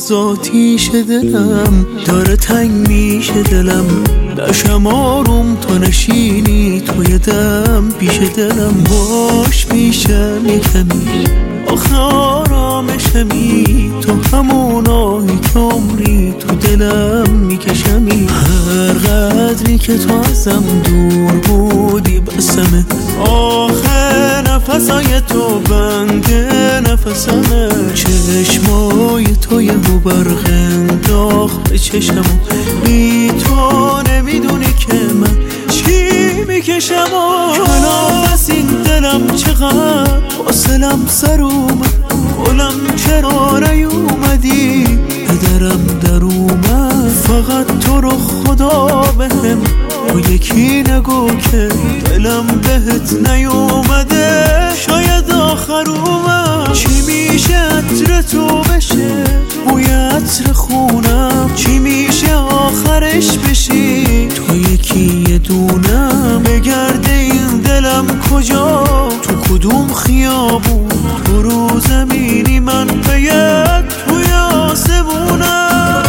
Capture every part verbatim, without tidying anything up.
باز آتیش دلم داره تنگ میشه دلم، نشم آروم تا نشینی توی دم پیش دلم. باش میشم یکمی آخه آرامشمی، تو همونایی که عمری تو دلم میکشمی. هر قدری که تو ازم دور بودی بسمه، آخه نفسای تو بند نفسمه. چشمای تو یه هو برق انداخت به چشمو، بی تو نمیدونی که من چی میکشم. کنار از این دلم چقدر فاصلم سر اومد، گلم چرا نیومدی پدرم در اومد. فقط تو رو خدا بهم تو یکی نگو که دلم بهت نیومده، شاید آخر اومد. چی میشه عطر تو بشه بوی عطر خونم، چی میشه آخرش بشی تو یکی یه دونم. بگرده این دلم کجا تو کدوم خیابون، تو رو زمینی من باید توی آسمونم.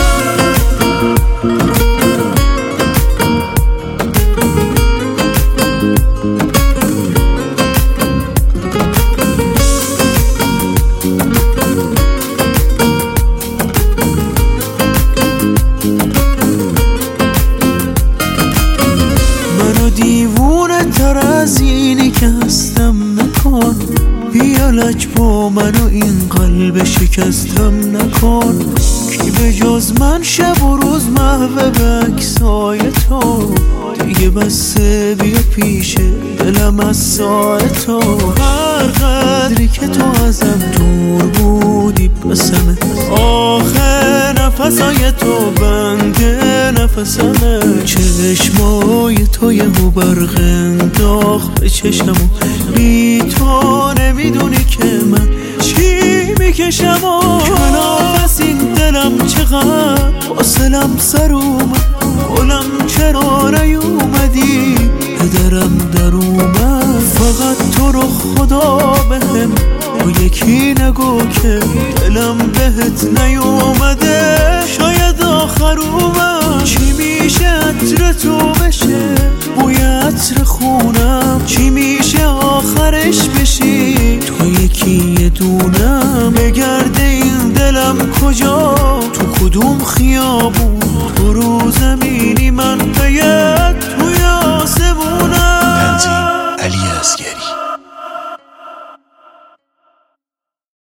دیوونه تر از اینی که هستم نکن، بیا لج با منو این قلب شکستم نکن. کی به جز من شب و روز محو بکسای تو، دیگه بسه بیا پیشه دلم از سای تو. هر قدری که تو ازم دور بودی بسمه، آخه نفسای تو بند نفسمه. چشمای تو یه هو برق انداخت به چشمو، بی تو نمیدونی که من چی میکشم. کنار از این دلم چقدر فاصلم سر اومد، گلم چرا نیومدی پدرم در اومد. فقط تو رو خدا بهم تو یکی نگو که دلم بهت نیومده، شاید آخر اومد. چی میشه عطر تو بشه بوی عطر خونم، چی میشه آخرش بشی تو یکی یه دونم. بگرده این دلم کجا تو کدوم خیابون، تو رو زمین